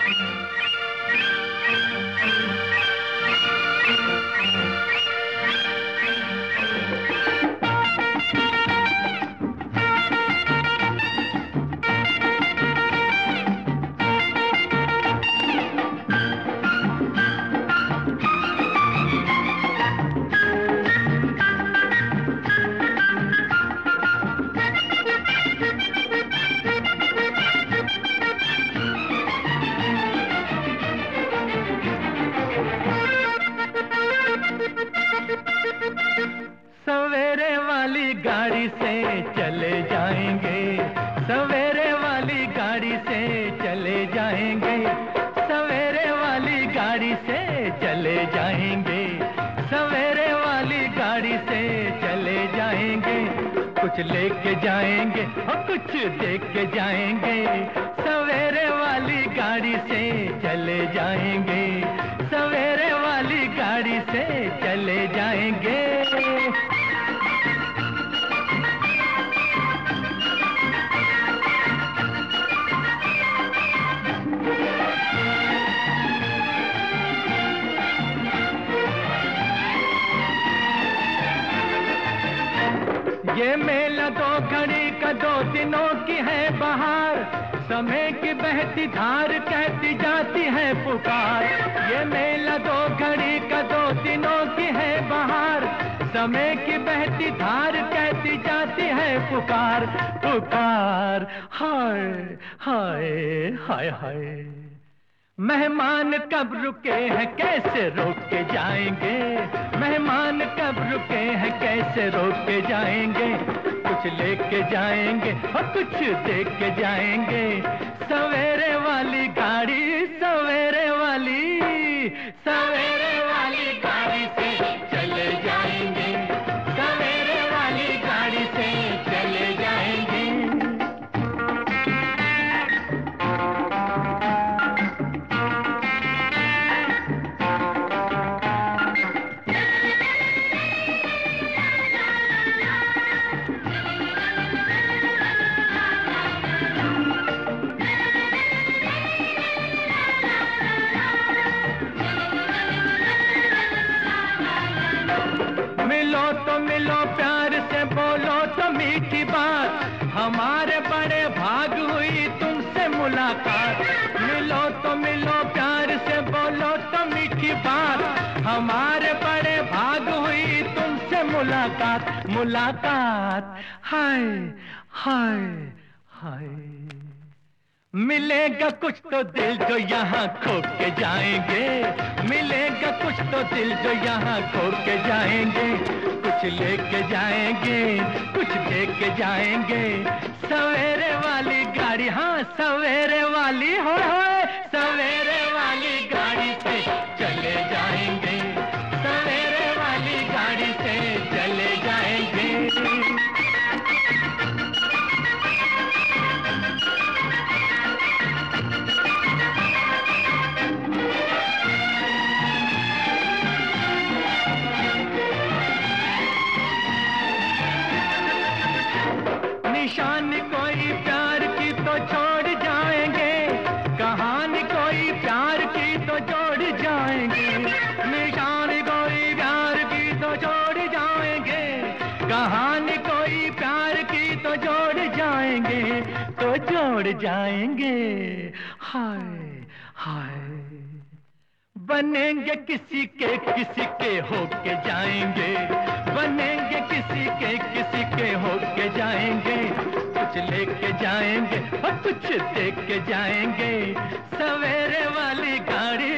सवेरे वाली गाड़ी से चले जाएंगे, सवेरे वाली गाड़ी से चले जाएंगे, सवेरे वाली गाड़ी से चले जाएंगे, सवेरे वाली गाड़ी से चले जाएंगे। कुछ लेके जाएंगे और कुछ देख के जाएंगे, सवेरे वाली गाड़ी से चले जाएंगे, सवेरे वाली गाड़ी से चले जाएंगे। ये मेला दो घड़ी का, 2 दिनों की है बहार, समय की बहती धार कहती जाती है पुकार। ये मेला 2 घड़ी का, 2 दिनों की है बहार, समय की बहती धार कहती जाती है पुकार, पुकार। हाय हाय हाय हाय, मेहमान कब रुके हैं कैसे रोक के जाएंगे, मेहमान कब रुके हैं कैसे रोक के जाएंगे। कुछ लेके जाएंगे और कुछ देख के जाएंगे, सवेरे वाली गाड़ी, सवेरे वाली, सवेरे वाली गाड़ी से चले जाएंगे, सवेरे वाली गाड़ी से चले जाएंगे। मिलो तो मिलो प्यार से, बोलो तो मीठी बात, हमारे बड़े भाग हुई तुमसे मुलाकात। मिलो तो मिलो प्यार से, बोलो तो मीठी बात, हमारे बड़े भाग हुई तुमसे मुलाकात, मुलाकात। हाय हाय हाय, मिलेगा कुछ तो दिल जो यहाँ खो के जाएंगे, मिलेगा कुछ तो दिल जो यहाँ खो के जाएंगे। कुछ लेके जाएंगे, कुछ देख के जाएंगे, सवेरे वाली गाड़ी, हाँ सवेरे वाली, हो सवेरे वाली गाड़ी से चले जाएंगे, सवेरे वाली गाड़ी से चले जाएंगे। निशानी कोई प्यार की तो छोड़ जाएंगे, कहानी कोई प्यार की तो जोड़ जाएंगे, निशानी कोई प्यार की तो छोड़ जाएंगे, कहानी कोई प्यार की तो जोड़ जाएंगे, तो जोड़ जाएंगे। हाय हाय, बनेंगे किसी के होके जाएंगे, बनेंगे किसी के होके जाएंगे। कुछ लेके जाएंगे और कुछ देख के जाएंगे, सवेरे वाली गाड़ी,